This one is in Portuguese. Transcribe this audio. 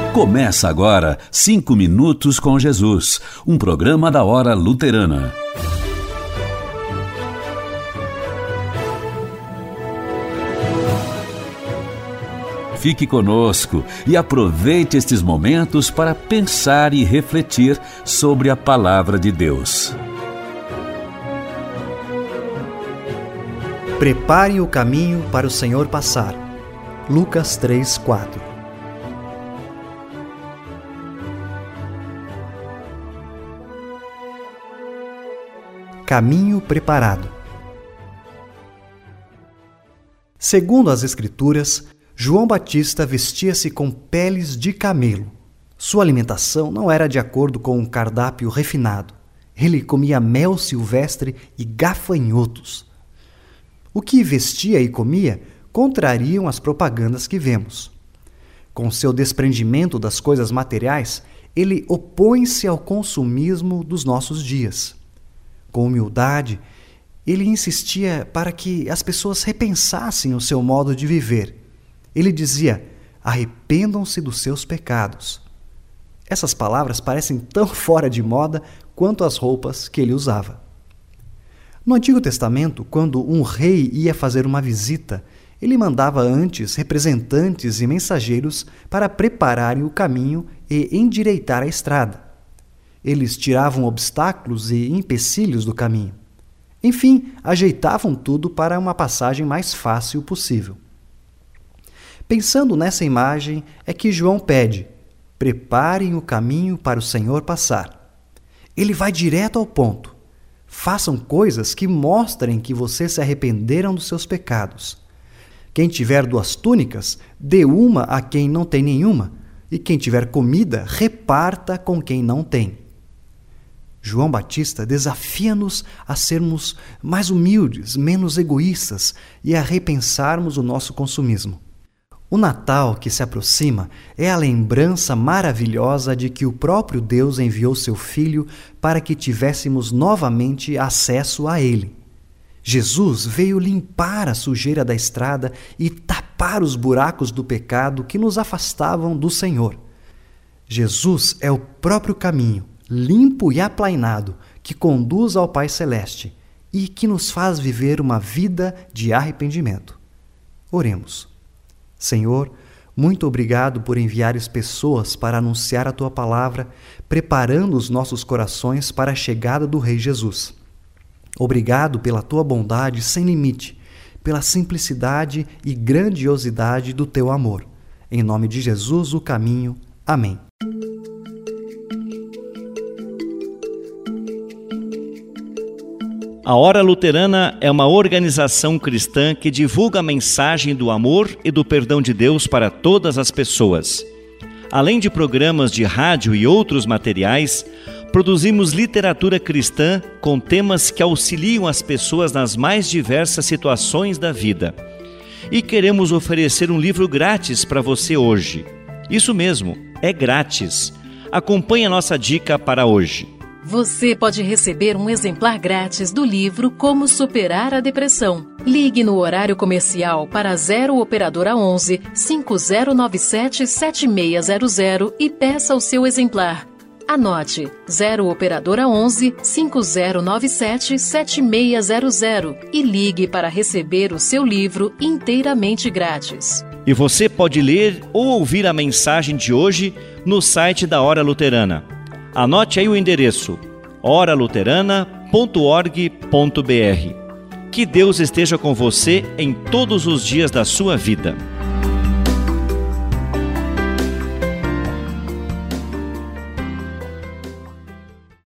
Começa agora 5 Minutos com Jesus, um programa da Hora Luterana. Fique conosco e aproveite estes momentos para pensar e refletir sobre a Palavra de Deus. Preparem o caminho para o Senhor passar. Lucas 3:4. Caminho preparado. Segundo as Escrituras, João Batista vestia-se com peles de camelo. Sua alimentação não era de acordo com um cardápio refinado. Ele comia mel silvestre e gafanhotos. O que vestia e comia contrariam as propagandas que vemos. Com seu desprendimento das coisas materiais, ele opõe-se ao consumismo dos nossos dias. Com humildade, ele insistia para que as pessoas repensassem o seu modo de viver. Ele dizia: arrependam-se dos seus pecados. Essas palavras parecem tão fora de moda quanto as roupas que ele usava. No Antigo Testamento, quando um rei ia fazer uma visita, ele mandava antes representantes e mensageiros para prepararem o caminho e endireitar a estrada. Eles tiravam obstáculos e empecilhos do caminho. Enfim, ajeitavam tudo para uma passagem mais fácil possível. Pensando nessa imagem, é que João pede: preparem o caminho para o Senhor passar. Ele vai direto ao ponto. Façam coisas que mostrem que vocês se arrependeram dos seus pecados. Quem tiver 2 túnicas, dê uma a quem não tem nenhuma, e quem tiver comida, reparta com quem não tem. João Batista desafia-nos a sermos mais humildes, menos egoístas e a repensarmos o nosso consumismo. O Natal que se aproxima é a lembrança maravilhosa de que o próprio Deus enviou seu Filho para que tivéssemos novamente acesso a Ele. Jesus veio limpar a sujeira da estrada e tapar os buracos do pecado que nos afastavam do Senhor. Jesus é o próprio caminho, limpo e aplainado, que conduz ao Pai Celeste e que nos faz viver uma vida de arrependimento. Oremos. Senhor, muito obrigado por enviares pessoas para anunciar a Tua palavra, preparando os nossos corações para a chegada do Rei Jesus. Obrigado pela Tua bondade sem limite, pela simplicidade e grandiosidade do Teu amor. Em nome de Jesus, o caminho. Amém. A Hora Luterana é uma organização cristã que divulga a mensagem do amor e do perdão de Deus para todas as pessoas. Além de programas de rádio e outros materiais, produzimos literatura cristã com temas que auxiliam as pessoas nas mais diversas situações da vida. E queremos oferecer um livro grátis para você hoje. Isso mesmo, é grátis. Acompanhe a nossa dica para hoje. Você pode receber um exemplar grátis do livro Como Superar a Depressão. Ligue no horário comercial para 0 Operadora 11 5097 7600 e peça o seu exemplar. Anote: 0 Operadora 11 5097 7600 e ligue para receber o seu livro inteiramente grátis. E você pode ler ou ouvir a mensagem de hoje no site da Hora Luterana. Anote aí o endereço: oraluterana.org.br. Que Deus esteja com você em todos os dias da sua vida.